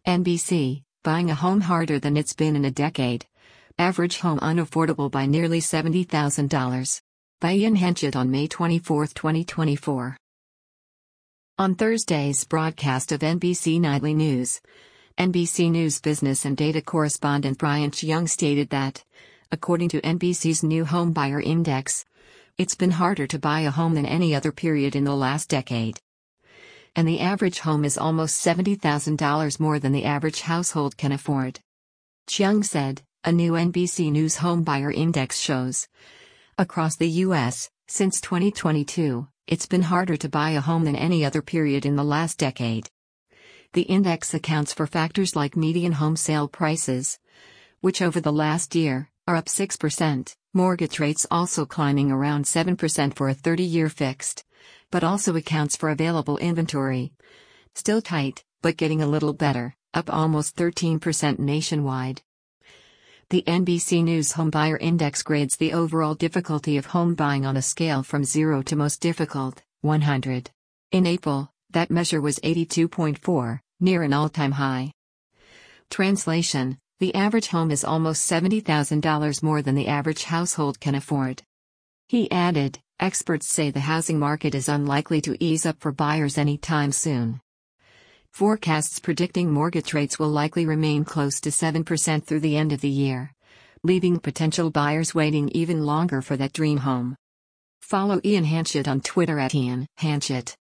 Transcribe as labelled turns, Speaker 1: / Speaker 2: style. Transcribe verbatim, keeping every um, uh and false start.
Speaker 1: N B C, buying a home harder than it's been in a decade. Average home unaffordable by nearly seventy thousand dollars. By Ian Henchett on May twenty-fourth, twenty twenty-four. On Thursday's broadcast of N B C Nightly News, N B C News business and data correspondent Brian Cheung stated that, according to N B C's new home buyer index, it's been harder to buy a home than any other period in the last decade. And the average home is almost seventy thousand dollars more than the average household can afford. Cheung said, a new N B C News home buyer index shows, across the U S, since twenty twenty-two, it's been harder to buy a home than any other period in the last decade. The index accounts for factors like median home sale prices, which over the last year are up six percent, mortgage rates also climbing around seven percent for a thirty-year fixed, but also accounts for available inventory. Still tight, but getting a little better, up almost thirteen percent nationwide. The N B C News Home Buyer Index grades the overall difficulty of home buying on a scale from zero to most difficult, one hundred. In April, that measure was eighty-two point four, near an all-time high. Translation: the average home is almost seventy thousand dollars more than the average household can afford. He added, experts say the housing market is unlikely to ease up for buyers anytime soon. Forecasts predicting mortgage rates will likely remain close to seven percent through the end of the year, leaving potential buyers waiting even longer for that dream home. Follow Ian Henchett on Twitter at Ian Henchett.